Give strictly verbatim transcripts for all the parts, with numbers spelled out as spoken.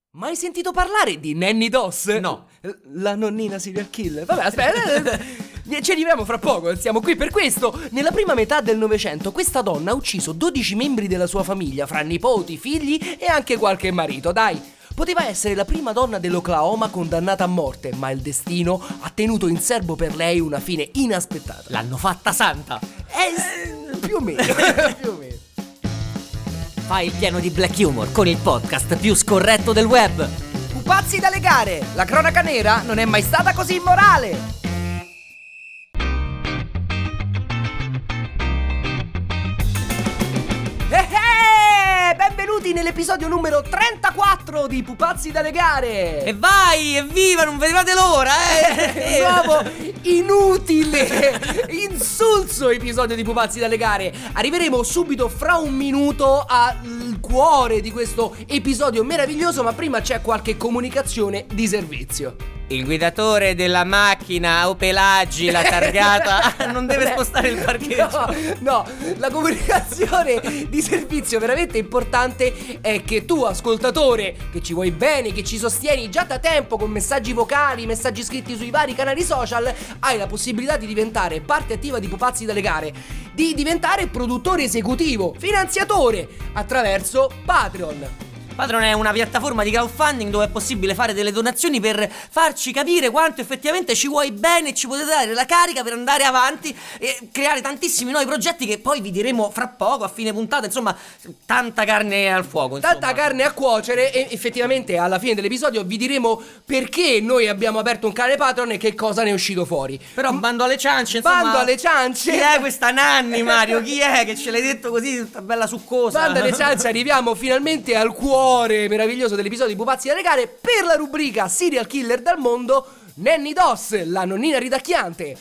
Mai sentito parlare di Nanny Doss? No. La nonnina serial killer. Vabbè, aspetta. Ci arriviamo fra poco, siamo qui per questo. Nella prima metà del Novecento questa donna ha ucciso dodici membri della sua famiglia, fra nipoti, figli e anche qualche marito, dai. Poteva essere la prima donna dell'Oklahoma condannata a morte, ma il destino ha tenuto in serbo per lei una fine inaspettata. L'hanno fatta santa. Eh, più o meno, più o meno. Fai il pieno di black humor con il podcast più scorretto del web. Pupazzi dalle gare, la cronaca nera non è mai stata così immorale. Benvenuti nell'episodio numero trentaquattro di Pupazzi dalle gare. E vai, evviva, non vedevate l'ora, eh! Il nuovo inutile, insulso episodio di Pupazzi dalle gare. Arriveremo subito fra un minuto al cuore di questo episodio meraviglioso, ma prima c'è qualche comunicazione di servizio. Il guidatore della macchina Opel Agila targata non deve spostare il parcheggio. No, no, la comunicazione di servizio veramente importante è che tu, ascoltatore, che ci vuoi bene, che ci sostieni già da tempo con messaggi vocali, messaggi scritti sui vari canali social, hai la possibilità di diventare parte attiva di Pupazzi dalle gare, di diventare produttore esecutivo, finanziatore attraverso Patreon. Patreon è una piattaforma di crowdfunding dove è possibile fare delle donazioni per farci capire quanto effettivamente ci vuoi bene e ci potete dare la carica per andare avanti e creare tantissimi nuovi progetti che poi vi diremo fra poco, a fine puntata. Insomma, tanta carne al fuoco, insomma. Tanta carne a cuocere. E effettivamente alla fine dell'episodio vi diremo perché noi abbiamo aperto un canale Patreon e che cosa ne è uscito fuori. Però bando alle ciance, insomma. Bando alle ciance. Chi è questa Nanni, Mario? Chi è che ce l'hai detto così, tutta bella succosa? Bando alle ciance, arriviamo finalmente al cuore meraviglioso dell'episodio di Pupazzi dalle gare per la rubrica Serial Killer dal mondo, Nanny Doss, la nonnina ridacchiante.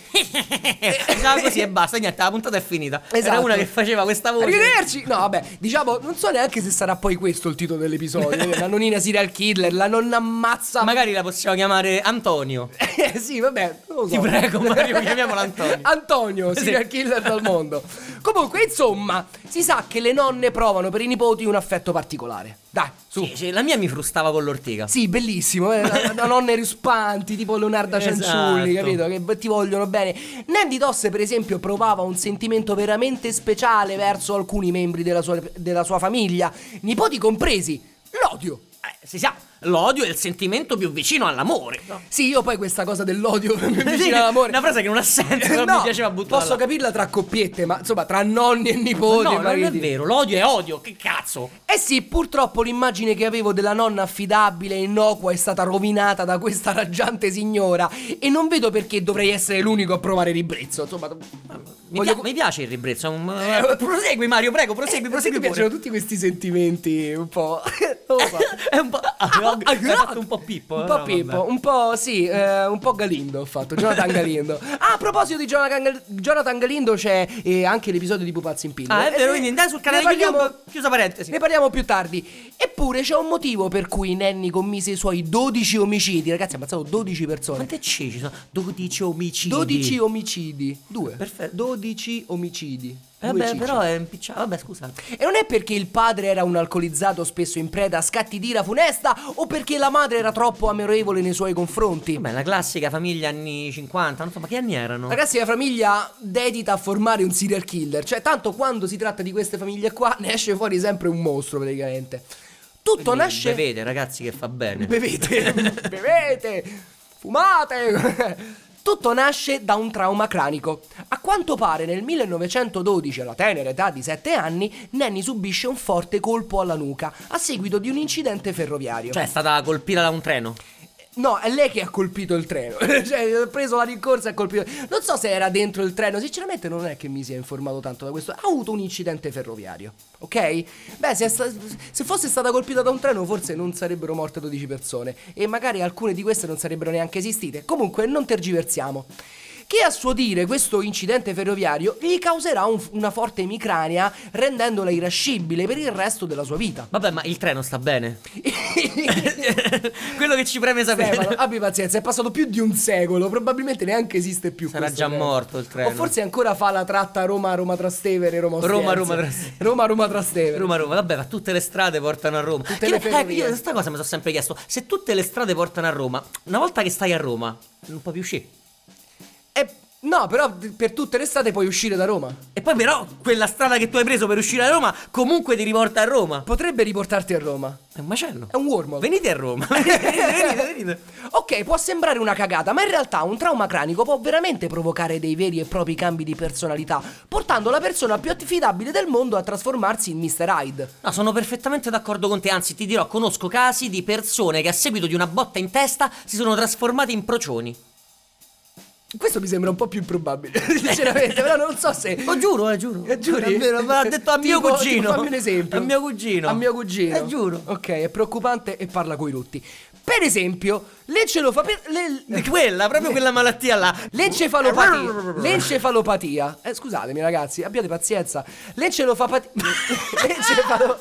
Diciamo così e basta, niente, la puntata è finita. Esatto. Era una che faceva questa voce. Arrivederci. No, vabbè, diciamo, non so neanche se sarà poi questo il titolo dell'episodio. La nonnina serial killer, la nonna ammazza. Magari la possiamo chiamare Antonio. Eh sì, vabbè, non lo so. Ti prego, Mario, chiamiamolo Antonio. Antonio, serial killer dal mondo. Comunque, insomma, si sa che le nonne provano per i nipoti un affetto particolare. Dai, su. Sì, sì, la mia mi frustava con l'ortica. Sì, bellissimo, eh? da, da nonne rispanti, tipo Leonardo Esatto. Cianciulli, capito? Che ti vogliono bene. Nanny Doss, per esempio, provava un sentimento veramente speciale verso alcuni membri della sua, della sua famiglia, nipoti compresi, l'odio. Eh, si sa, l'odio è il sentimento più vicino all'amore, no? Sì, io poi questa cosa dell'odio vicino all'amore, una frase che non ha senso, non no, mi piaceva buttarla. posso capirla tra coppiette, ma insomma tra nonni e nipoti. Ma no, e non è mariti. vero, l'odio è odio, che cazzo? Eh sì, purtroppo l'immagine che avevo della nonna affidabile e innocua è stata rovinata da questa raggiante signora e non vedo perché dovrei essere l'unico a provare ribrezzo. Insomma, Mi, voglio... pia- mi piace il ribrezzo, è un... eh, prosegui Mario, prego, prosegui, Eh, prosegui mi pure. piacciono tutti questi sentimenti un po'. Non lo so. È un po'... Hai fatto un po' Pippo. Un però po' Pippo, vabbè. un po' sì, eh, un po' Galindo ho fatto, Jonathan Galindo. Ah, a proposito di Jonathan, Gal- Jonathan Galindo c'è eh, anche l'episodio di Pupazzi in Pille. Ah, è vero, Eh, quindi andate sul canale ne parliamo- YouTube, chiusa parentesi. Ne parliamo più tardi. Eppure c'è un motivo per cui Nanny commise i suoi dodici omicidi. Ragazzi, ha ammazzato dodici persone. Quante C ci sono? dodici omicidi. dodici omicidi. Due. Perfetto. dodici omicidi. Eh Due beh, cicci. però è impicciato. Vabbè, scusa. E non è perché il padre era un alcolizzato spesso in preda a scatti d'ira funesta o perché la madre era troppo amorevole nei suoi confronti. Vabbè, la classica famiglia anni cinquanta, non so, ma che anni erano? Ragazzi, la famiglia dedita a formare un serial killer. Cioè, tanto quando si tratta di queste famiglie qua ne esce fuori sempre un mostro praticamente. Tutto Quindi nasce... bevete, ragazzi, che fa bene. Bevete, bevete, fumate. Tutto nasce da un trauma cranico. A quanto pare nel millenovecentododici, alla tenera età di sette anni, Nanny subisce un forte colpo alla nuca a seguito di un incidente ferroviario. Cioè, è stata colpita da un treno. No, è lei che ha colpito il treno. Cioè, ha preso la rincorsa e ha colpito. Non so se era dentro il treno. Sinceramente, non è che mi sia informato tanto da questo. Ha avuto un incidente ferroviario. Ok? Beh, se, sta... se fosse stata colpita da un treno, forse non sarebbero morte dodici persone. E magari alcune di queste non sarebbero neanche esistite. Comunque, non tergiversiamo. Che a suo dire questo incidente ferroviario gli causerà un, una forte emicrania, rendendola irascibile per il resto della sua vita. Vabbè, ma il treno sta bene. Quello che ci preme sapere. Stefano, abbi pazienza, è passato più di un secolo, probabilmente neanche esiste più. Sarà questo già treno. morto il treno. O forse ancora fa la tratta Roma-Roma Trastevere, Roma Roma, Ostiense. Roma, Trastevere. Roma, Roma Trastevere. Roma, Roma, vabbè, ma tutte le strade portano a Roma. Tutte Che- le ferrovie. Io questa cosa mi sono sempre chiesto. Se tutte le strade portano a Roma, una volta che stai a Roma, non puoi più uscire. Eh, no, però per tutte le strade puoi uscire da Roma. E poi però quella strada che tu hai preso per uscire da Roma comunque ti riporta a Roma. Potrebbe riportarti a Roma. È un macello. È un wormhole. Venite a Roma. venite, venite, venite. Ok, può sembrare una cagata, ma in realtà un trauma cranico può veramente provocare dei veri e propri cambi di personalità, portando la persona più affidabile del mondo a trasformarsi in mister Hyde. No, sono perfettamente d'accordo con te, anzi ti dirò, conosco casi di persone che a seguito di una botta in testa si sono trasformate in procioni. Questo mi sembra un po' più improbabile, sinceramente, però non so se... Lo giuro, eh, giuro. Eh, giuri? È vero, me l'ha detto a mio Tipo- cugino. tipo fammi un esempio. A mio cugino. A mio cugino. Eh, giuro. Ok, è preoccupante e parla coi rutti. Per esempio, l'encefalopatia... Le... Quella, proprio quella malattia là. L'encefalopatia. L'encefalopatia. Eh, scusatemi ragazzi, abbiate pazienza. L'encefalopatia... L'encefalo...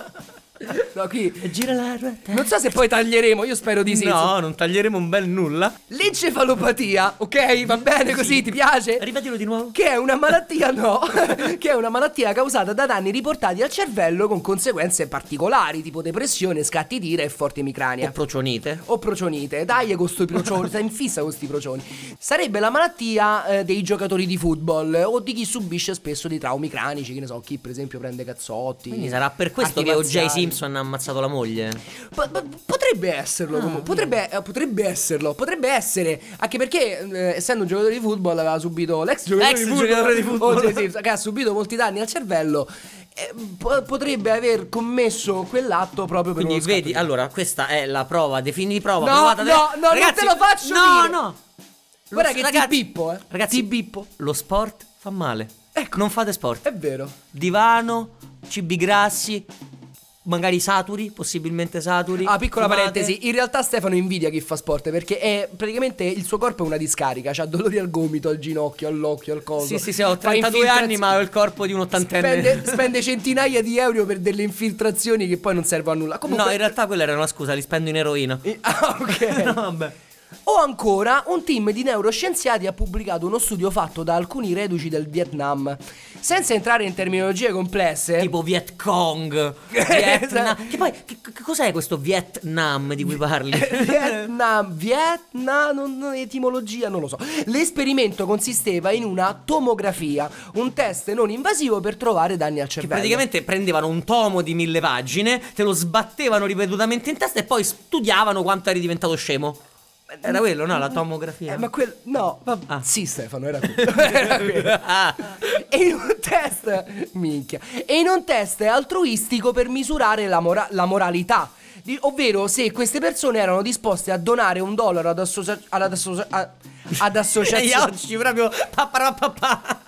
No, qui... Gira la ruota. Non so se poi taglieremo, io spero di sì. No, non taglieremo un bel nulla. L'encefalopatia, ok? Va bene così, ti piace? Ripetilo di nuovo. Che è una malattia, no, che è una malattia causata da danni riportati al cervello con conseguenze particolari, tipo depressione, scatti d'ira e forti emicrania. O procionite. O procionite, dai con sti procioni, sta in fissa con sti procioni. Sarebbe la malattia eh, dei giocatori di football o di chi subisce spesso dei traumi cranici, che ne so, chi per esempio prende cazzotti. Quindi sarà per questo arti che O J marziali. Simpson ha ammazzato la moglie. Po- po- potrebbe esserlo, comunque. Potrebbe, eh, potrebbe esserlo, potrebbe essere. Anche perché, eh, essendo un giocatore di football, aveva subito l'ex giocatore Ex di football, giocatore di football. O J. Simpson, che ha subito molti danni al cervello. eh, po- potrebbe aver commesso quell'atto proprio per Quindi uno scatto vedi, di- allora questa è la prova, defini prova. No, provata no, da- no, non Ragazzi, te lo faccio no, dire. No, Guarda Lo- che ragazzi, ti bippo, eh. Ragazzi, Ti bippo. Lo sport fa male. Ecco. Non fate sport. È vero. Divano, cibi grassi, magari saturi, possibilmente saturi. Ah, piccola fumate. parentesi, in realtà Stefano invidia chi fa sport perché è praticamente il suo corpo è una discarica, c'ha dolori al gomito, al ginocchio, all'occhio, al collo. Sì, sì, sì, ho Fa trentadue infiltraz- anni ma ho il corpo di un ottantenne. Spende, spende centinaia di euro per delle infiltrazioni che poi non servono a nulla. Comunque... No, in realtà quella era una scusa, li spendo in eroina. Eh, Ah, ok. No, vabbè. O ancora, un team di neuroscienziati ha pubblicato uno studio fatto da alcuni reduci del Vietnam. Senza entrare in terminologie complesse, Tipo Viet Cong, Vietnam. Che poi, che, che cos'è questo Vietnam di cui parli? Vietnam, Vietnam, non, non- etimologia, non lo so. L'esperimento consisteva in una tomografia, un test non invasivo per trovare danni al Che cervello. praticamente prendevano un tomo di mille pagine, te lo sbattevano ripetutamente in testa e poi studiavano quanto eri diventato scemo. Era quello, no? La tomografia. Eh, ma quel... No, va- Ah. sì Stefano, era quello. Era quello. Ah. E in un test, minchia, e in un test altruistico per misurare la, mora- la moralità. Di- ovvero se queste persone erano disposte a donare un dollaro ad, associa- ad, associa- a- ad E associazioni. oggi proprio papparapapà.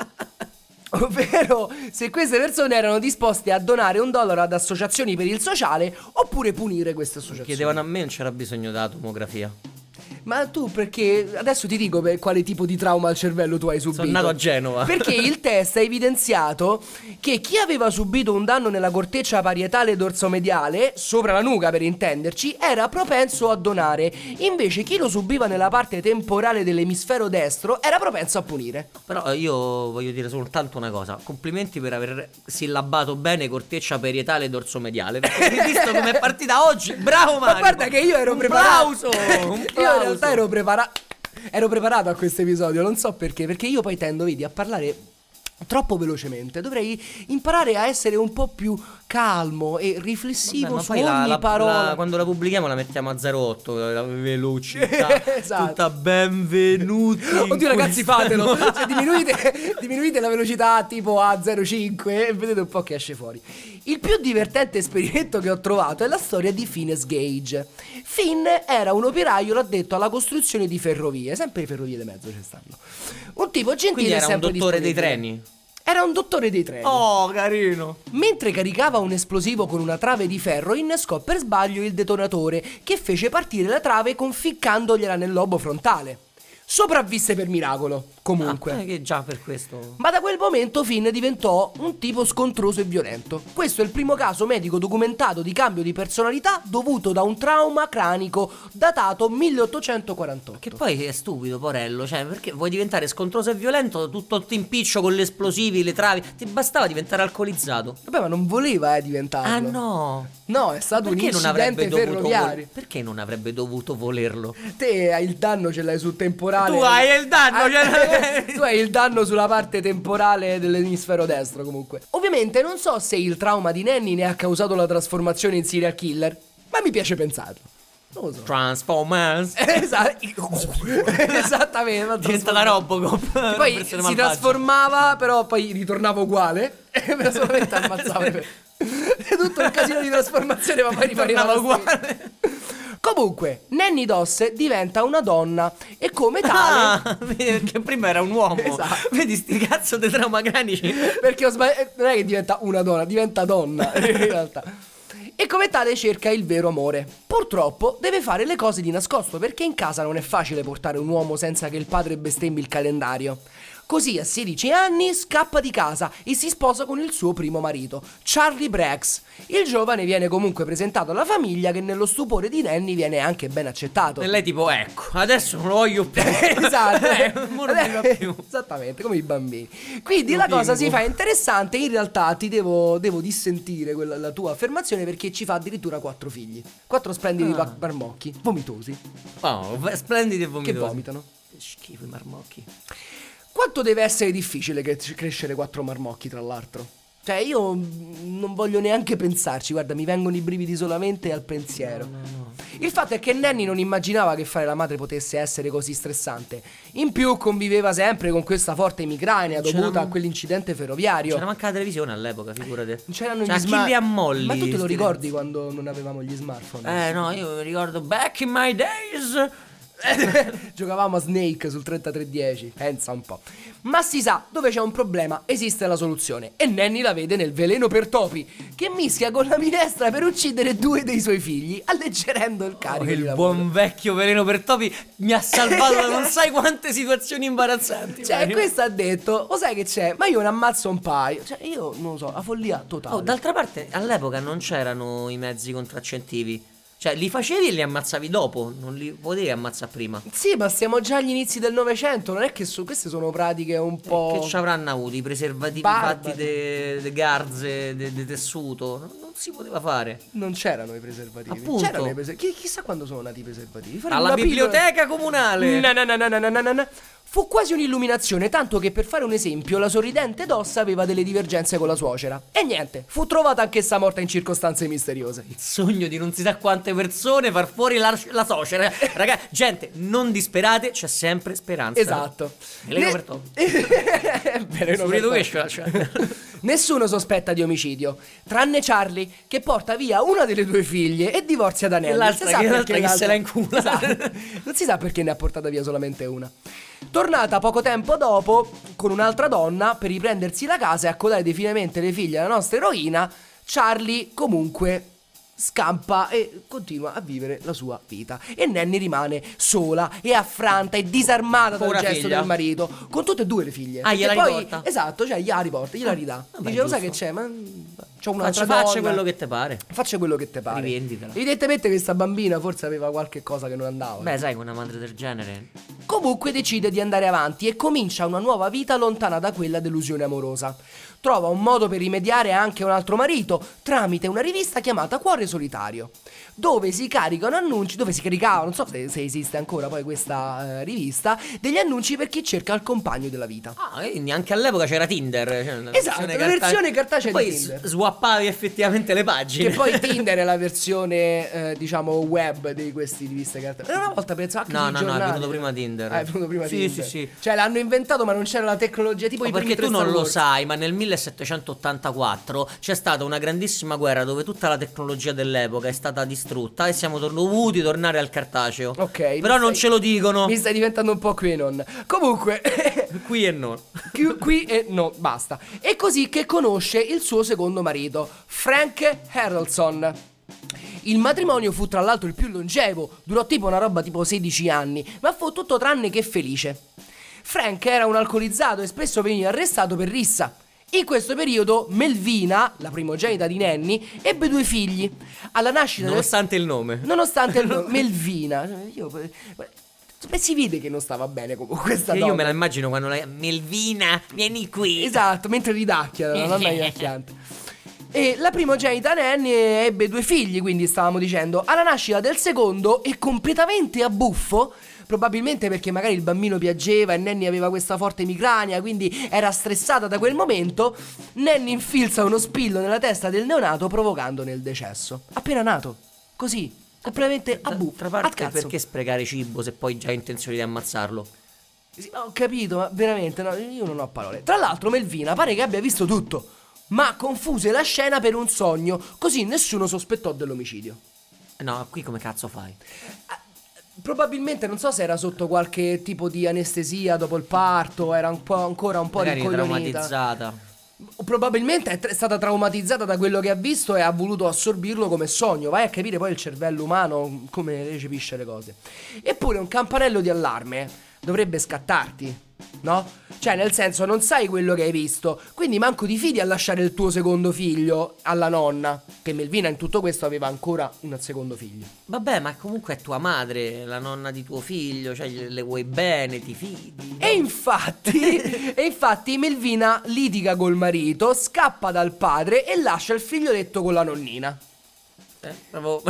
Ovvero se queste persone erano disposte a donare un dollaro ad associazioni per il sociale oppure punire queste associazioni. Chiedevano a me, non c'era bisogno della tomografia. Ma tu perché adesso ti dico per quale tipo di trauma al cervello tu hai subito. Sono nato a Genova. Perché il test ha evidenziato che chi aveva subito un danno nella corteccia parietale dorsomediale, sopra la nuca per intenderci, era propenso a donare. Invece chi lo subiva nella parte temporale dell'emisfero destro era propenso a punire. Però eh, io voglio dire soltanto una cosa. Complimenti per aver sillabato bene corteccia parietale e dorsomediale. Perché hai visto com'è partita oggi? Bravo Mario. Ma guarda che io ero Un preparato. plauso, un Io in plauso. realtà ero preparato. Ero preparato a questo episodio, non so perché, perché io poi tendo, vedi, a parlare troppo velocemente. Dovrei imparare a essere un po' più calmo e riflessivo Vabbè, ma su poi la- ogni la- parola. la- quando la pubblichiamo la mettiamo a zero virgola otto, la velocità. Esatto. Tutta benvenuti. in Oddio ragazzi questa- fatelo. Cioè, diminuite, diminuite la velocità tipo a zero virgola cinque e vedete un po' che esce fuori. Il più divertente esperimento che ho trovato è la storia di Phineas Gage. Finn era un operaio addetto alla costruzione di ferrovie. Sempre le ferrovie di mezzo ci stanno. Un tipo gentile Quindi e era un sempre dottore dei disponibile. treni. Era un dottore dei treni. Oh, carino. Mentre caricava un esplosivo con una trave di ferro, innescò per sbaglio il detonatore, che fece partire la trave conficcandogliela nel lobo frontale. Sopravvisse per miracolo, comunque. Ah, che già per questo. Ma da quel momento Finn diventò un tipo scontroso e violento. Questo è il primo caso medico documentato di cambio di personalità dovuto da un trauma cranico datato milleottocentoquarantotto. Che poi è stupido, porello. Cioè, perché vuoi diventare scontroso e violento, tutto impiccio con gli esplosivi, le travi? Ti bastava diventare alcolizzato. Vabbè, ma non voleva eh, diventarlo. Ah no. No, è stato Perché un non avrebbe incidente dovuto ferroviario. vol- Perché non avrebbe dovuto volerlo? Te hai il danno, ce l'hai sul temporale. Tu hai il danno, Ah, cioè- tu hai il danno sulla parte temporale dell'emisfero destro, comunque. Ovviamente non so se il trauma di Nanny ne ha causato la trasformazione in serial killer, ma mi piace pensarlo. Non lo so. Transformers. Esatto. Esattamente. Diventa la Robocop. Poi Versione si malvagia. trasformava, però poi ritornava uguale. E me la solamente ammazzava. È tutto il casino di trasformazione, ma poi ritornava Tornava uguale. Comunque, Nanny Doss diventa una donna e come tale. Ah, vedi, perché prima era un uomo. Esatto. Vedi sti cazzo di trauma cranici. Perché ho sbagliato. Non è che diventa una donna, diventa donna in realtà. E come tale cerca il vero amore. Purtroppo deve fare le cose di nascosto perché in casa non è facile portare un uomo senza che il padre bestemmi il calendario. Così a sedici anni scappa di casa e si sposa con il suo primo marito, Charlie Brex. Il giovane viene comunque presentato alla famiglia che nello stupore di Nanny viene anche ben accettato. E lei tipo, ecco, adesso non lo voglio più. Esatto. Eh, mo non mi va più. Esattamente, come i bambini. Quindi Lo la cosa bimbo. si fa interessante. In realtà ti devo, devo dissentire quella, la tua affermazione perché ci fa addirittura quattro figli. Quattro splendidi Ah. pa- marmocchi, vomitosi, Oh, v- splendidi e che vomitosi. vomitano. Che schifo i marmocchi. Quanto deve essere difficile che- crescere quattro marmocchi, tra l'altro? Cioè, io mm, non voglio neanche pensarci, guarda, mi vengono i brividi solamente al pensiero. No, no. Il fatto è che Nanny non immaginava che fare la madre potesse essere così stressante. In più conviveva sempre con questa forte emicrania C'era dovuta un- a quell'incidente ferroviario. C'era manca la televisione all'epoca, figurate. Non c'erano Cioè, gli chi smart- li ammolli? Ma tu te lo sti ricordi quando non avevamo gli smartphone? Eh no, io mi ricordo back in my days. Giocavamo a Snake sul trentatré dieci, pensa un po'. Ma si sa, dove c'è un problema esiste la soluzione. E Nanny la vede nel veleno per topi, che mischia con la minestra per uccidere due dei suoi figli, alleggerendo il Oh, carico di il lavoro. buon vecchio veleno per topi mi ha salvato da non sai quante situazioni imbarazzanti. Cioè, Mario. questo ha detto, lo sai che c'è? Ma io ne ammazzo un paio. Cioè, io non lo so, la follia totale. Oh, d'altra parte, all'epoca non c'erano i mezzi contraccettivi. Cioè, li facevi e li ammazzavi dopo, non li potevi ammazzare prima. Sì, ma siamo già agli inizi del Novecento, non è che su, queste sono pratiche un po'... Che ci avranno avuto i preservativi Barbari. fatti de, garze, de, tessuto? Non, non si poteva fare. Non c'erano i preservativi. Appunto. C'erano i preservativi. Chi- chissà quando sono nati i preservativi. Faremo Alla una pillola- biblioteca comunale. No, no, no, no, no, no, no, no. Fu quasi un'illuminazione, tanto che per fare un esempio la sorridente Doss aveva delle divergenze con la suocera. E niente, fu trovata anch'essa morta in circostanze misteriose. Il sogno di non si sa quante persone far fuori la, la suocera. Ragazzi, gente, non disperate, c'è sempre speranza. Esatto. Veleno Ne- per topi. È veleno per topi. Cioè. Nessuno sospetta di omicidio, tranne Charlie, che porta via una delle due figlie e divorzia da Nanny. E l'altra Si sa che- perché l'altra che se la incula. Esatto. Non si sa perché ne ha portata via solamente una. Tornata poco tempo dopo con un'altra donna per riprendersi la casa e accodare definitivamente le figlie alla nostra eroina, Charlie comunque scampa e continua a vivere la sua vita. E Nanny rimane sola e affranta e disarmata dal Povera gesto figlia. del marito, con tutte e due le figlie. Ah, gliela E poi, riporta? esatto, cioè gliela riporta, gliela ridà. vabbè, Dice, lo sai che giusto. c'è? Ma c'ho un'altra Faccia, faccia donna. quello che te pare. Faccia quello che te pare. Rivenditela. Evidentemente questa bambina forse aveva qualche cosa che non andava. Beh, sai, con una madre del genere. Comunque decide di andare avanti e comincia una nuova vita lontana da quella delusione amorosa. Trova un modo per rimediare anche a un altro marito tramite una rivista chiamata Cuore Solitario, dove si caricano annunci, dove si caricava, non so se, se esiste ancora poi questa eh, rivista, degli annunci per chi cerca il compagno della vita. Ah, e neanche all'epoca c'era Tinder. Cioè una Esatto, versione la versione cartacea di Poi Tinder. s- swappavi effettivamente le pagine. Che poi Tinder è la versione, eh, diciamo, web di questi riviste cartacee. Una volta pensavo anche No, sui no, no, è giornali. venuto prima Tinder. Ah, è venuto prima Sì, Tinder. sì, sì. Cioè l'hanno inventato ma non c'era la tecnologia, tipo Ma i primi perché tu tre non Star lo Wars. sai, ma nel millesettecentottantaquattro c'è stata una grandissima guerra dove tutta la tecnologia dell'epoca è stata distrutta e siamo tor- dovuti tornare al cartaceo. Ok. Però mi non stai- ce lo dicono. Mi stai diventando un po' qui non. Comunque Qui e non. qui, qui e no, basta. È così che conosce il suo secondo marito, Frank Harrelson. Il matrimonio fu tra l'altro il più longevo, durò tipo una roba tipo sedici anni, ma fu tutto tranne che felice. Frank era un alcolizzato e spesso veniva arrestato per rissa. In questo periodo Melvina, la primogenita di Nanny, ebbe due figli. Alla nascita Nonostante il nome. del... Nonostante il nome. Melvina. Io... Beh, si vede che non stava bene con questa donna. Io me la immagino quando lei... Melvina, vieni qui. Esatto, mentre ridacchia la nonna ridacchiante. E la primogenita Nanny ebbe due figli, quindi stavamo dicendo. Alla nascita del secondo, e completamente a buffo, probabilmente perché magari il bambino piangeva e Nanny aveva questa forte emicrania, quindi era stressata da quel momento, Nanny infilza uno spillo nella testa del neonato provocandone il decesso. Appena nato, così, completamente a buffo. Tra a parte, cazzo. perché sprecare cibo se poi già hai intenzione di ammazzarlo? Sì, ho capito, ma veramente, no, io non ho parole. Tra l'altro Melvina pare che abbia visto tutto, ma confuse la scena per un sogno, così nessuno sospettò dell'omicidio. No, qui come cazzo fai? Probabilmente non so se era sotto qualche tipo di anestesia dopo il parto, era un po' ancora un po' Magari rincoglionita. traumatizzata. Probabilmente è, tra- è stata traumatizzata da quello che ha visto e ha voluto assorbirlo come sogno. Vai a capire poi il cervello umano come recepisce le cose. Eppure un campanello di allarme dovrebbe scattarti, no? Cioè, nel senso, non sai quello che hai visto, quindi manco ti fidi a lasciare il tuo secondo figlio alla nonna, che Melvina in tutto questo aveva ancora un secondo figlio. Vabbè, ma comunque è tua madre, la nonna di tuo figlio, cioè le vuoi bene, ti fidi. E infatti, e infatti Melvina litiga col marito, scappa dal padre e lascia il figlioletto con la nonnina. Eh, bravo.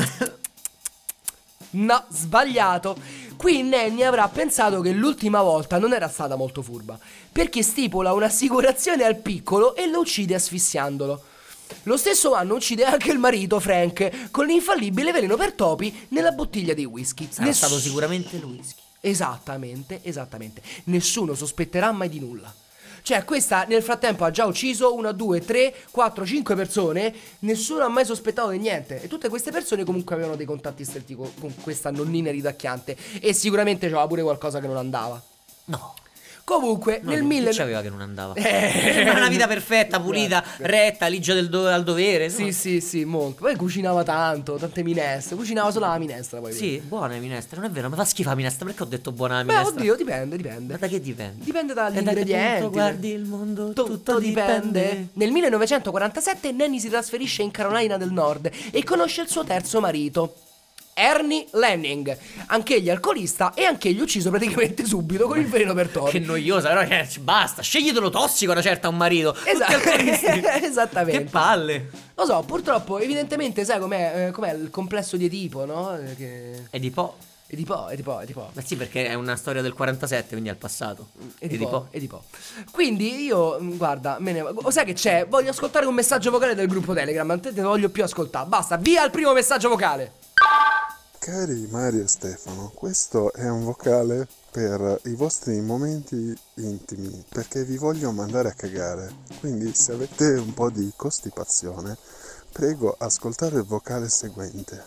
No, sbagliato. Qui Nanny avrà pensato che l'ultima volta non era stata molto furba, perché stipula un'assicurazione al piccolo e lo uccide asfissiandolo. Lo stesso anno uccide anche il marito Frank con l'infallibile veleno per topi nella bottiglia di whisky. Sarà Ness- stato sicuramente il whisky. Esattamente, esattamente. Nessuno sospetterà mai di nulla. Cioè, questa nel frattempo ha già ucciso una, due, tre, quattro, cinque persone. Nessuno ha mai sospettato di niente. E tutte queste persone comunque avevano dei contatti stretti con, con questa nonnina ridacchiante. E sicuramente c'era pure qualcosa che non andava. No. Comunque, No, nel chi mille... c'aveva che non andava? Eh. Una vita perfetta, pulita, retta, ligia del do- al dovere. Sì, no? sì, sì, molto. Poi cucinava tanto, tante minestre. Cucinava solo la minestra poi. Sì, buona la minestra, non è vero, mi fa schifo la minestra, perché ho detto buona la Beh, minestra? oddio, dipende, dipende. Ma da che dipende? Dipende dagli E da che ingredienti. punto guardi il mondo, tutto, Tutto dipende. Nel millenovecentoquarantasette Nanny si trasferisce in Carolina del Nord e conosce il suo terzo marito, Ernie Lanning, anch'egli alcolista e anch'egli ucciso praticamente subito con il veleno per topi. Che noiosa, però eh, basta, sceglietelo tossico una certa a un marito. Esatto. Tutti alcolisti. Esattamente. Che palle. Lo so, purtroppo, evidentemente, sai com'è, eh, com'è il complesso di Edipo, no? Eh, Che... E di po'. Edipo, Edipo, Edipo. Ma sì, perché è una storia del quarantasette, quindi al passato. Edipo, Edipo. Quindi io, mh, guarda, me ne va- sai che c'è? Voglio ascoltare un messaggio vocale del gruppo Telegram, non te ne voglio più ascoltare. Basta, via il primo messaggio vocale. Cari Mario e Stefano, questo è un vocale per i vostri momenti intimi, perché vi voglio mandare a cagare. Quindi se avete un po' di costipazione, prego ascoltare il vocale seguente.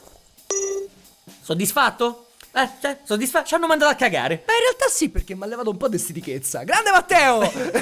Soddisfatto? Eh, cioè, soddisfatto? Ci hanno mandato a cagare. Ma in realtà sì, perché mi ha levato un po' di stitichezza. Grande Matteo!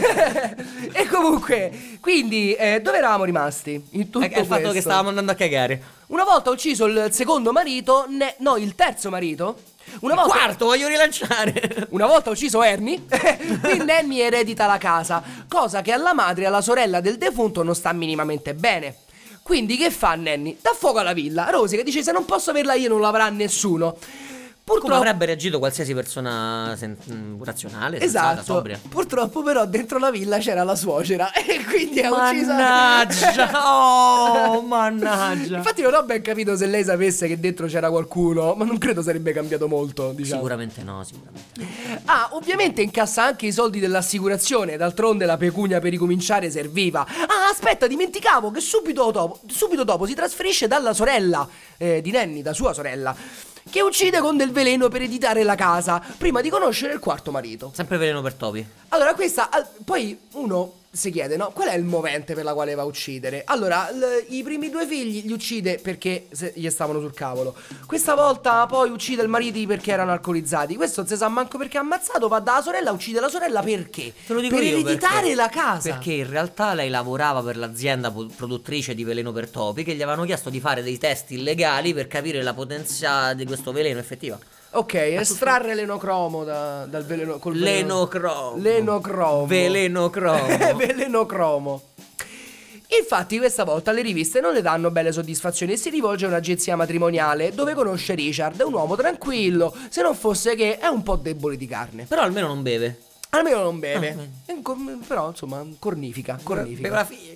E comunque, quindi, eh, dove eravamo rimasti? In tutto È il fatto questo? che stavamo andando a cagare. Una volta ucciso il secondo marito, ne- no, il terzo marito. Una volta, Quarto, voglio rilanciare. una volta ucciso Ernie, qui Nanny eredita la casa, cosa che alla madre e alla sorella del defunto non sta minimamente bene. Quindi che fa Nanny? Dà fuoco alla villa. Rosy che dice se non posso averla io non l'avrà nessuno. Come Purtroppo... avrebbe reagito qualsiasi persona sen- mm, razionale, sensata, Esatto, sobria. purtroppo però dentro la villa c'era la suocera e quindi ha ucciso. Mannaggia, oh, mannaggia. Infatti non ho ben capito se lei sapesse che dentro c'era qualcuno, ma non credo sarebbe cambiato molto, diciamo. Sicuramente no, sicuramente. Ah, ovviamente incassa anche i soldi dell'assicurazione, d'altronde la pecunia per ricominciare serviva. Ah, aspetta, dimenticavo che subito dopo, subito dopo si trasferisce dalla sorella eh, di Nanny, da sua sorella, che uccide con del veleno per ereditare la casa, prima di conoscere il quarto marito. Sempre veleno per topi. Allora questa, al- poi uno si chiede, no? Qual è il movente per la quale va a uccidere? Allora, l- i primi due figli li uccide perché se- gli stavano sul cavolo. Questa volta poi uccide il marito perché erano alcolizzati. Questo non si sa manco perché ha ammazzato. Va dalla sorella, uccide la sorella perché? Te lo dico per io ereditare perché- la casa. Perché in realtà lei lavorava per l'azienda po- produttrice di veleno per topi, che gli avevano chiesto di fare dei test illegali per capire la potenza di questo veleno effettiva. Ok, estrarre l'enocromo da- dal veleno col veleno- Lenocromo. Lenocromo. Velenocromo. Velenocromo. Infatti questa volta le riviste non le danno belle soddisfazioni e si rivolge a un'agenzia matrimoniale dove conosce Richard, è un uomo tranquillo, se non fosse che è un po' debole di carne. Però almeno non beve. Almeno non beve. Ah, Eh, com- Però insomma cornifica, Beve cornifica. la figlia.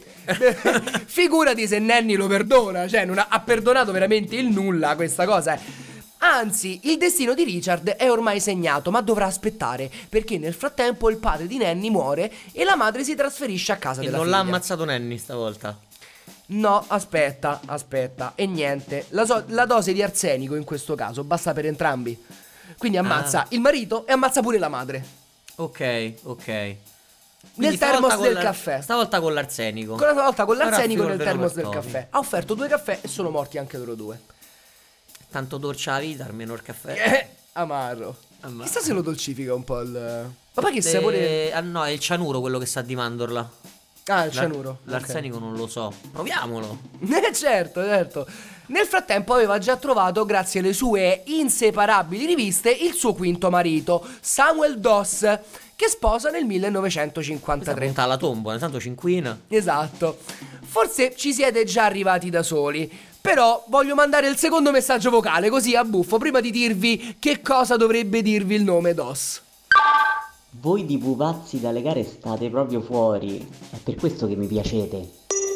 Figurati se Nanny lo perdona, cioè non ha, ha perdonato veramente il nulla questa cosa. eh. Anzi, il destino di Richard è ormai segnato, ma dovrà aspettare, perché nel frattempo il padre di Nanny muore e la madre si trasferisce a casa E della non figlia. l'ha ammazzato Nanny stavolta. No, aspetta, aspetta, e niente. La, so- la dose di arsenico in questo caso basta per entrambi. Quindi ammazza Ah. il marito e ammazza pure la madre. Ok, ok. Nel Quindi termos stavolta con del l'ar- caffè. Stavolta con l'arsenico. Quella volta con Ora l'arsenico fino nel al termos veleno del per caffè. Ha offerto due caffè e sono morti anche loro due. Tanto dolce la vita, almeno il caffè. Eh, amaro. Amaro. Chissà se lo dolcifica un po' il... Ma poi che Eh, sapore... ah no, è il cianuro quello che sa di mandorla. Ah, il L'ar- cianuro. L'arsenico non lo so. Proviamolo. Eh, certo, certo. Nel frattempo aveva già trovato, grazie alle sue inseparabili riviste, il suo quinto marito, Samuel Doss, che sposa nel Questa millenovecentocinquantatré. punta alla tombola, tanto cinquina. Esatto. Forse ci siete già arrivati da soli. Però voglio mandare il secondo messaggio vocale, così a buffo, prima di dirvi che cosa dovrebbe dirvi il nome Doss. Voi di pupazzi dalle gare state proprio fuori. È per questo che mi piacete.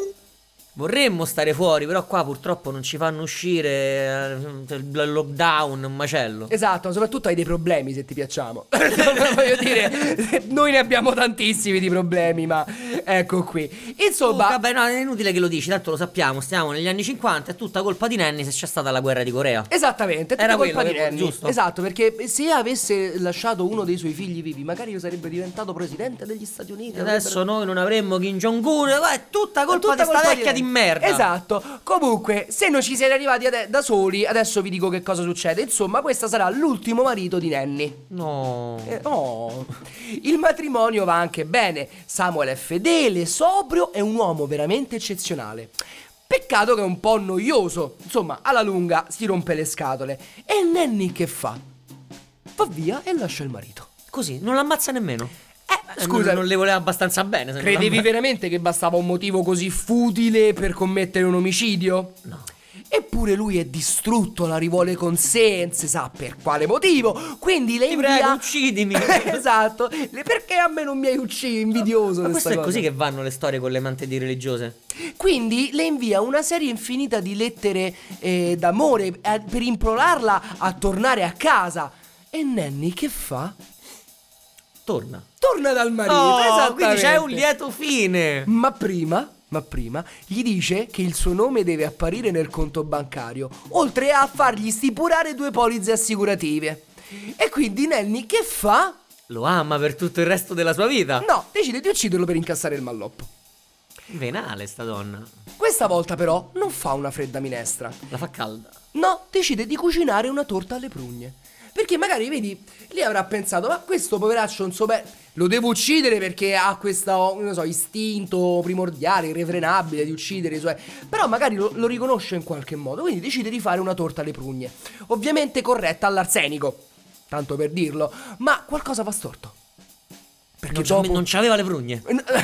Vorremmo stare fuori, però qua purtroppo non ci fanno uscire. eh, Il lockdown, un macello. Esatto, soprattutto hai dei problemi se ti piacciamo. Voglio dire, noi ne abbiamo tantissimi di problemi, ma ecco qui. Oh, Insomma, vabbè, no, è inutile che lo dici, tanto lo sappiamo. Stiamo negli anni cinquanta, è tutta colpa di Nanny se c'è stata la guerra di Corea. esattamente, è tutta Era colpa quello di che- Nanny. giusto? Esatto, perché se avesse lasciato uno dei suoi figli vivi, magari sarebbe diventato presidente degli Stati Uniti. E adesso noi non avremmo Kim Jong-un. ma È tutta colpa Tutta di sta colpa vecchia di Nanny. merda. Esatto. Comunque, se non ci siete arrivati ade- da soli, adesso vi dico che cosa succede. Insomma, questa sarà l'ultimo marito di Nanny. No. Eh, oh. Il matrimonio va anche bene. Samuel è fedele, sobrio e un uomo veramente eccezionale. Peccato che è un po' noioso. Insomma, alla lunga si rompe le scatole. E Nanny che fa? Va via e lascia il marito. Così, non l'ammazza nemmeno. Eh, Eh, scusa, non, non le voleva abbastanza bene. se non credevi l'ammazza- veramente che bastava un motivo così futile per commettere un omicidio? No. Eppure lui è distrutto, la rivuole con sé, non si sa per quale motivo. Quindi le Ti invia... prego, uccidimi. Esatto. Le- Perché a me non mi hai ucciso? Invidioso. Ma questa questo è cosa. così che vanno le storie con le mantedi religiose. Quindi le invia una serie infinita di lettere eh, d'amore eh, per implorarla a tornare a casa. E Nanny che fa? Torna. Torna dal marito. Oh, esattamente. quindi c'è un lieto fine. Ma prima, ma prima gli dice che il suo nome deve apparire nel conto bancario, oltre a fargli stipulare due polizze assicurative. E quindi Nanny che fa? Lo ama per tutto il resto della sua vita. No, decide di ucciderlo per incassare il malloppo. Venale sta donna. Questa volta però non fa una fredda minestra. La fa calda. No, decide di cucinare una torta alle prugne. Perché magari, vedi, lei avrà pensato, ma questo poveraccio non so beh, lo devo uccidere perché ha questo, non so, istinto primordiale, irrefrenabile di uccidere i suoi... Però magari lo, lo riconosce in qualche modo, quindi decide di fare una torta alle prugne. Ovviamente corretta all'arsenico, tanto per dirlo, ma qualcosa va storto. Perché Non, c'ave- dopo... non c'aveva le prugne.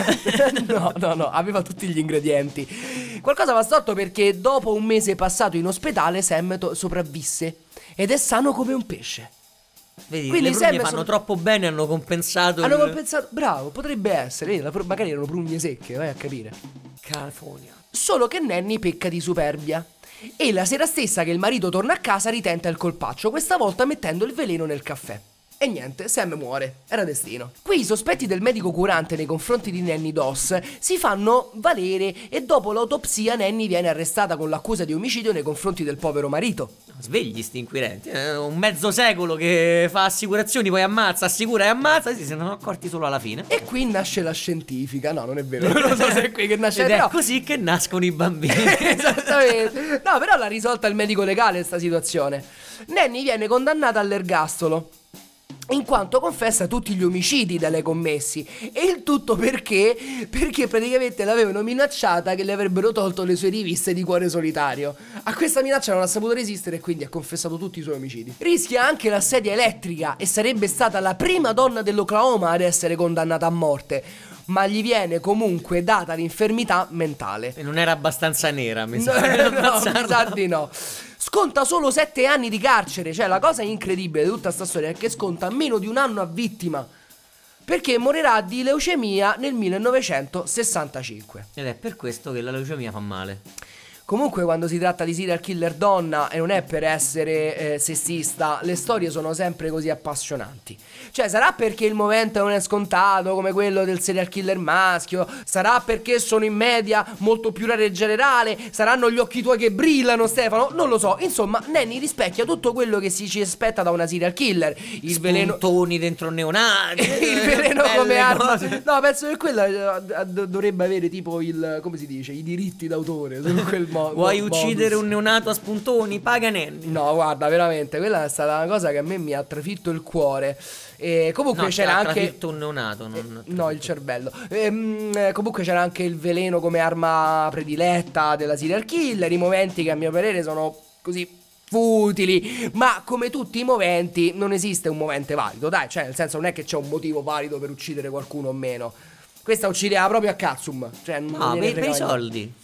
No, no, no, aveva tutti gli ingredienti. Qualcosa va storto perché dopo un mese passato in ospedale Sam to- sopravvisse ed è sano come un pesce. Vedi, Quindi le prugne Sam fanno sono- troppo bene, hanno compensato. Hanno il- compensato, bravo, potrebbe essere, vedi, la pru- magari erano prugne secche, vai a capire. California. Solo che Nanny pecca di superbia. E la sera stessa che il marito torna a casa ritenta il colpaccio, questa volta mettendo il veleno nel caffè. E niente, Sam muore, era destino. Qui i sospetti del medico curante nei confronti di Nanny Doss si fanno valere e dopo l'autopsia Nanny viene arrestata con l'accusa di omicidio nei confronti del povero marito. Svegli sti inquirenti, eh, un mezzo secolo che fa assicurazioni, poi ammazza, assicura e ammazza, si sono accorti solo alla fine. E qui nasce la scientifica, no non è vero, non so se è qui che nasce, Ed però... è così che nascono i bambini. Esattamente. No, però l'ha risolta il medico legale questa situazione. Nanny viene condannata all'ergastolo in quanto confessa tutti gli omicidi da lei commessi. E il tutto perché? Perché praticamente l'avevano minacciata che le avrebbero tolto le sue riviste di Cuore Solitario. A questa minaccia non ha saputo resistere e quindi ha confessato tutti i suoi omicidi. Rischia anche la sedia elettrica e sarebbe stata la prima donna dell'Oklahoma ad essere condannata a morte, ma gli viene comunque data l'infermità mentale. E non era abbastanza nera, mi No, sa. no, mi sa di no. Sconta solo sette anni di carcere. Cioè la cosa incredibile di tutta sta storia è che sconta meno di un anno a vittima, perché morirà di leucemia nel millenovecentosessantacinque. Ed è per questo che la leucemia fa male. Comunque quando si tratta di serial killer donna, e non è per essere eh, sessista, le storie sono sempre così appassionanti. Cioè sarà perché il momento non è scontato come quello del serial killer maschio, sarà perché sono in media molto più rare e generale, saranno gli occhi tuoi che brillano, Stefano, non lo so. Insomma, Nanny rispecchia tutto quello che si ci aspetta da una serial killer. Il veleno... Spuntoni dentro neonati. il veleno belle come arma. cose. No, penso che quella eh, d- dovrebbe avere tipo il, come si dice, i diritti d'autore su quel mo- Vuoi mo- uccidere modus. un neonato a spuntoni? Paga Nanny. No, guarda, veramente, quella è stata una cosa che a me mi ha trafitto il cuore. E comunque No, c'era ha anche trafitto un neonato, non eh, no, il cervello. Ehm, eh, comunque c'era anche il veleno come arma prediletta della serial killer. I moventi che a mio parere sono così futili, ma come tutti i moventi non esiste un movente valido, dai, cioè nel senso non è che c'è un motivo valido per uccidere qualcuno o meno. Questa uccideva proprio a cazzum, cioè non No, gliene per, per i fregava niente. soldi.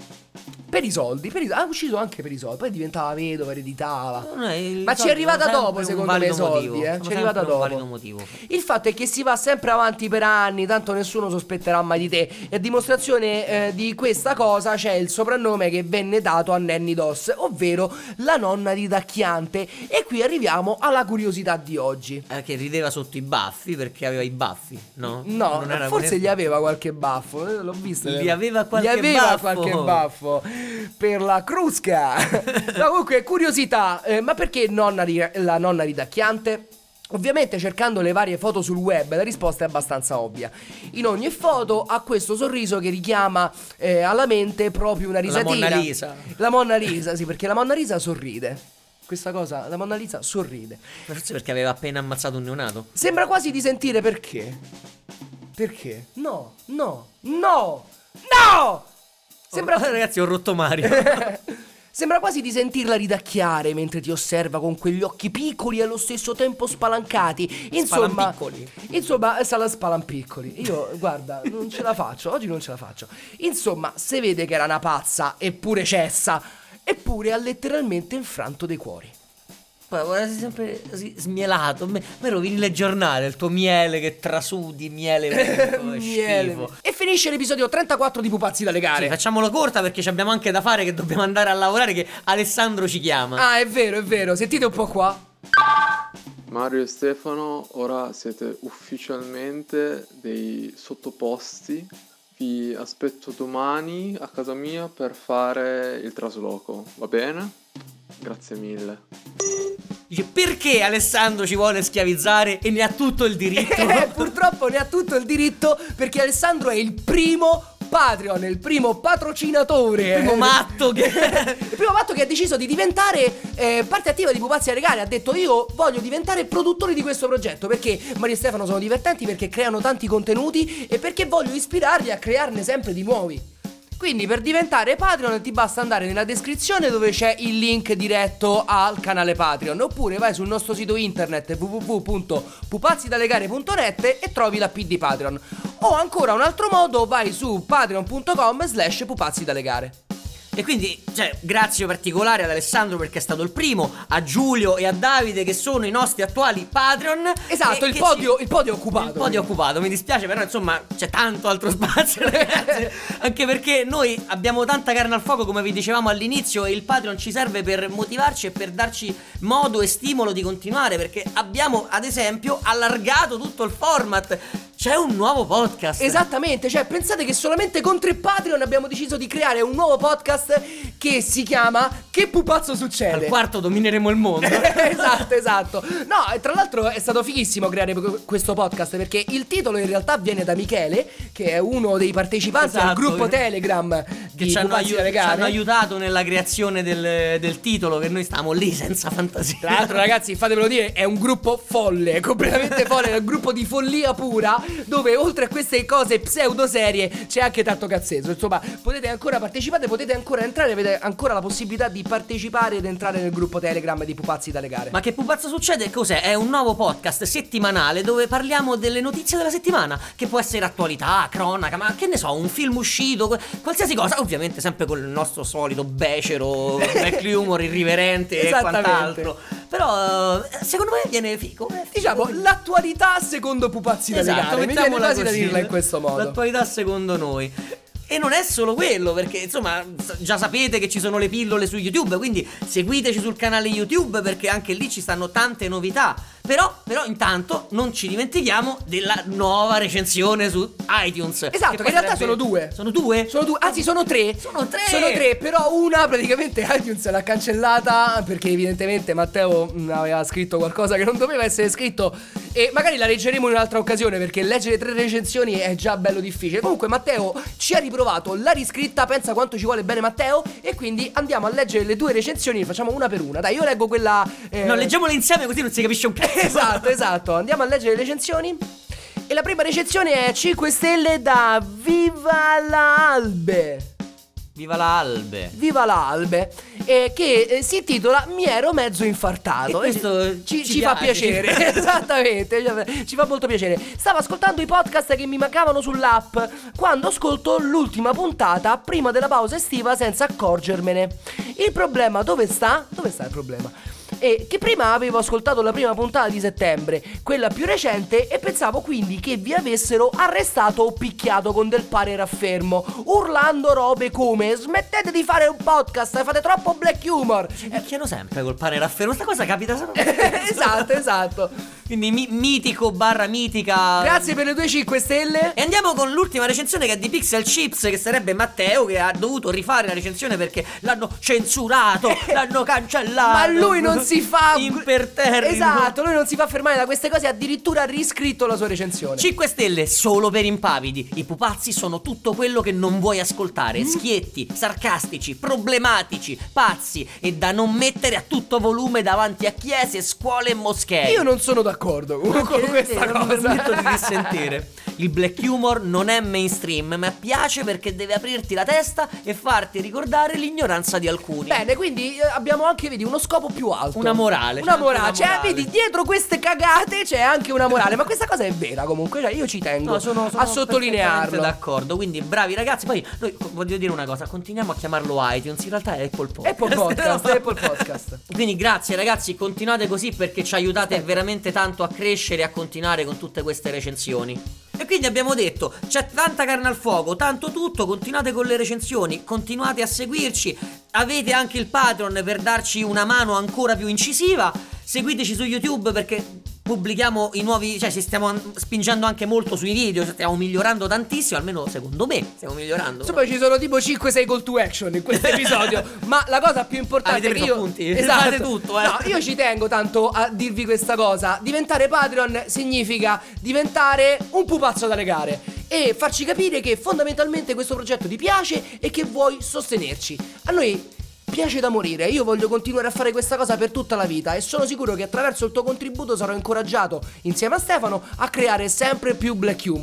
Per i soldi, per i, ha ucciso anche per i soldi, poi diventava vedova, ereditava. Non è- i Ma ci è soldi arrivata sono dopo, sempre un secondo me, i valido soldi, motivo. eh. Sono Ci è arrivata sempre un dopo. valido motivo. Il fatto è che si va sempre avanti per anni, tanto nessuno sospetterà mai di te. E a dimostrazione eh, di questa cosa c'è il soprannome che venne dato a Nanny Doss, ovvero la nonna ridacchiante. E qui arriviamo alla curiosità di oggi. Eh, che rideva sotto i baffi perché aveva i baffi, no? No, Non era forse onesto? gli aveva qualche baffo, eh, l'ho visto. Gli aveva qualche Gli aveva baffo. qualche baffo per la crusca. No, comunque, curiosità, eh, ma perché nonna ri- la nonna ridacchiante? Ovviamente cercando le varie foto sul web la risposta è abbastanza ovvia. In ogni foto ha questo sorriso che richiama eh, alla mente proprio una risatina. Monna Lisa. La Monna Lisa, sì, perché la Monna Lisa sorride. Questa cosa, la Monna Lisa sorride. Forse perché aveva appena ammazzato un neonato. Sembra quasi di sentire perché. Perché? No, no, no, no! Sembra, Oh, ragazzi, ho rotto Mario. sembra quasi di sentirla ridacchiare mentre ti osserva con quegli occhi piccoli e allo stesso tempo spalancati. Insomma, Spalampiccoli. Insomma, sala spalampiccoli. Io, guarda, non ce la faccio, oggi non ce la faccio. Insomma, se vede che era una pazza, eppure cessa, eppure ha letteralmente infranto dei cuori. Poi guarda, sei sempre così smielato. Me, me rovini il giornale, il tuo miele che trasudi, miele vecchio, Miele. schifo. E finisce l'episodio trentaquattro di Pupazzi da legare. Sì, facciamolo corta perché ci abbiamo anche da fare, che dobbiamo andare a lavorare, che Alessandro ci chiama. Ah, è vero, è vero, sentite un po' qua. Mario e Stefano, ora siete ufficialmente dei sottoposti. Vi aspetto domani a casa mia per fare il trasloco, va bene? Grazie mille. Dice, perché Alessandro ci vuole schiavizzare e ne ha tutto il diritto? Eh, purtroppo ne ha tutto il diritto perché Alessandro è il primo Patreon, il primo patrocinatore, Il primo matto che... il primo matto che ha deciso di diventare eh, parte attiva di Pupazzi a Regale. Ha detto io voglio diventare produttore di questo progetto perché Mario e Stefano sono divertenti, perché creano tanti contenuti e perché voglio ispirarli a crearne sempre di nuovi. Quindi per diventare Patreon ti basta andare nella descrizione dove c'è il link diretto al canale Patreon, oppure vai sul nostro sito internet w w w punto pupazzi da legare punto net e trovi la P di Patreon. O ancora un altro modo, vai su patreon punto com slash pupazzi da legare. E quindi, cioè, grazie particolare ad Alessandro perché è stato il primo, a Giulio e a Davide che sono i nostri attuali Patreon. Esatto, e il che podio, ci- il podio è occupato. Il podio è occupato, mi dispiace, però insomma c'è tanto altro spazio, ragazzi. Anche perché noi abbiamo tanta carne al fuoco, come vi dicevamo all'inizio, e il Patreon ci serve per motivarci e per darci modo e stimolo di continuare, perché abbiamo ad esempio allargato tutto il format. C'è un nuovo podcast. Esattamente, cioè pensate che solamente con tre Patreon abbiamo deciso di creare un nuovo podcast che si chiama Che pupazzo succede? Al quarto domineremo il mondo. Esatto, esatto. No, e tra l'altro è stato fighissimo creare questo podcast perché il titolo in realtà viene da Michele, che è uno dei partecipanti Esatto. al gruppo Telegram Che di ci hanno, Pupazzi aiut- dalle ci Gare. hanno aiutato nella creazione del, del titolo, che noi stavamo lì senza fantasia. Tra l'altro, ragazzi, fatemelo dire, è un gruppo folle, completamente folle, è un gruppo di follia pura, dove oltre a queste cose pseudo serie c'è anche tanto cazzeggio. Insomma, potete ancora partecipare, potete ancora entrare, avete ancora la possibilità di partecipare ed entrare nel gruppo Telegram di Pupazzi dalle Gare. Ma che pupazzo succede? Cos'è? È un nuovo podcast settimanale dove parliamo delle notizie della settimana, che può essere attualità, cronaca, ma che ne so, un film uscito, qualsiasi cosa, ovviamente sempre con il nostro solito becero, black humor irriverente e Esattamente. quant'altro. Però eh, secondo me viene figo, è figo. Diciamo, l'attualità secondo Pupazzi dalle Esatto, Gare. Mi viene mettiamola quasi da così. dirla in questo modo. L'attualità secondo noi. E non è solo quello, perché insomma già sapete che ci sono le pillole su YouTube, quindi seguiteci sul canale YouTube perché anche lì ci stanno tante novità. Però, però intanto non ci dimentichiamo della nuova recensione su iTunes. Esatto, che in realtà sono due. Sono due? Sono due, anzi sono tre. Sono tre. Sono tre, però una praticamente iTunes l'ha cancellata perché evidentemente Matteo mh, aveva scritto qualcosa che non doveva essere scritto. E magari la leggeremo in un'altra occasione perché leggere tre recensioni è già bello difficile. Comunque Matteo ci ha riprovato, l'ha riscritta, pensa quanto ci vuole bene Matteo. E quindi andiamo a leggere le due recensioni, facciamo una per una. Dai, io leggo quella eh... No, leggiamole insieme così non si capisce un cazzo. Esatto, esatto. Andiamo a leggere le recensioni. E la prima recensione è cinque stelle da Viva la Albe. Viva la Albe. Viva la Albe, eh, che eh, si intitola Mi ero mezzo infartato. E questo ci, ci ci fa piace. piacere. Esattamente, ci- ci fa molto piacere. Stavo ascoltando i podcast che mi mancavano sull'app quando ascolto l'ultima puntata prima della pausa estiva senza accorgermene. Il problema dove sta? Dove sta il problema? E che prima avevo ascoltato la prima puntata di settembre, quella più recente, e pensavo quindi che vi avessero arrestato o picchiato con del pare raffermo, urlando robe come smettete di fare un podcast, fate troppo black humor. Ci picchiano sempre col pane raffermo. Sta cosa capita sempre. Esatto, esatto. Quindi mi- mitico barra mitica. Grazie per le tue cinque stelle. E andiamo con l'ultima recensione che è di Pixel Chips, che sarebbe Matteo, che ha dovuto rifare la recensione perché l'hanno censurato, l'hanno cancellato. Ma lui non si fa imperterrito. Esatto, lui non si fa fermare da queste cose, addirittura ha riscritto la sua recensione. cinque stelle solo per impavidi. I pupazzi sono tutto quello che non vuoi ascoltare. Mm. Schietti, sarcastici, problematici, pazzi e da non mettere a tutto volume davanti a chiese, scuole e moschee. Io non sono d'accordo con Anche questa te, non mi cosa. permetto di dissentire. Il black humor non è mainstream, ma piace perché deve aprirti la testa e farti ricordare l'ignoranza di alcuni. Bene, quindi eh, abbiamo anche, vedi, uno scopo più alto. Una morale. Una c'è anche morale. una Cioè, morale. vedi, dietro queste cagate c'è anche una morale. Ma questa cosa è vera comunque. Cioè, io ci tengo No, sono, sono a sottolinearlo. perfettamente d'accordo. Quindi bravi ragazzi. Poi noi voglio dire una cosa, continuiamo a chiamarlo iTunes, in realtà è Apple Podcast. Apple Podcast, Apple Podcast. Quindi grazie ragazzi, continuate così perché ci aiutate veramente tanto a crescere e a continuare con tutte queste recensioni. E quindi abbiamo detto, c'è tanta carne al fuoco, tanto tutto, continuate con le recensioni, continuate a seguirci, avete anche il Patreon per darci una mano ancora più incisiva, seguiteci su YouTube perché pubblichiamo i nuovi, cioè ci stiamo an- spingendo anche molto sui video, stiamo migliorando tantissimo, almeno secondo me stiamo migliorando. Insomma, ci sono tipo cinque sei call to action in questo episodio. Ma la cosa più importante Avete che preso io appunti? Esatto. Fate tutto, eh. No, io ci tengo tanto a dirvi questa cosa. Diventare Patreon significa diventare un pupazzo da legare e farci capire che fondamentalmente questo progetto ti piace e che vuoi sostenerci. A noi piace da morire, io voglio continuare a fare questa cosa per tutta la vita e sono sicuro che attraverso il tuo contributo sarò incoraggiato insieme a Stefano a creare sempre più black humor.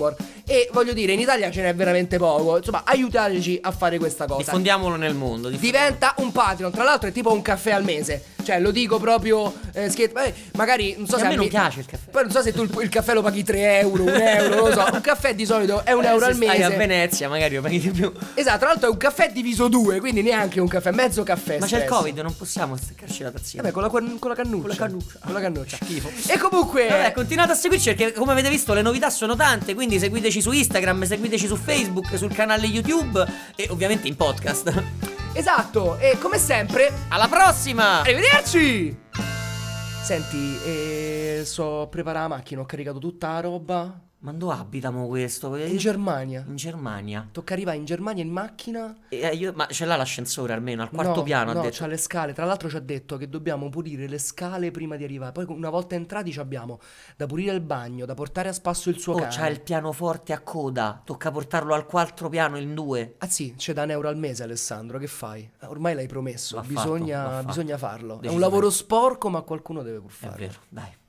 E voglio dire, in Italia ce n'è veramente poco. Insomma, aiutateci a fare questa cosa. Diffondiamolo nel mondo. diffondiamolo. Diventa un Patreon. Tra l'altro è tipo un caffè al mese. Cioè lo dico proprio eh, schiet- eh, magari non so E se a me non mi- piace il caffè. Poi non so se tu il, il caffè lo paghi tre euro, un euro, non lo so. Un caffè di solito è un Eh, euro se al stai mese. a Venezia magari lo paghi di più. Esatto, tra l'altro è un caffè diviso due, quindi neanche un caffè, mezzo caffè. Ma c'è il stesso. Covid, non possiamo staccarci la tazzina. Vabbè, con la, con la cannuccia. Con la cannuccia. Con la cannuccia. Schifo. E comunque Vabbè, continuate a seguirci perché come avete visto le novità sono tante, quindi seguiteci su Instagram, seguiteci su Facebook, sul canale YouTube e ovviamente in podcast. esatto, e come sempre Alla prossima! arrivederci! Senti, eh, so preparare la macchina, ho caricato tutta la roba. Ma dove abitamo questo? In Germania. In Germania. Tocca arrivare in Germania in macchina. E, eh, io- ma ce l'ha l'ascensore almeno al quarto no, piano, no, ha detto. c'ha le scale. Tra l'altro ci ha detto che dobbiamo pulire le scale prima di arrivare. Poi una volta entrati ci abbiamo da pulire il bagno, da portare a spasso il suo Oh, cane. c'ha il pianoforte a coda. Tocca portarlo al quarto piano in due. Ah sì, c'è da un euro al mese, Alessandro, che fai? Ormai l'hai promesso, Va fatto, bisogna, va fatto. bisogna farlo. È un Decisamente. lavoro sporco, ma qualcuno deve pur È farlo. vero, dai.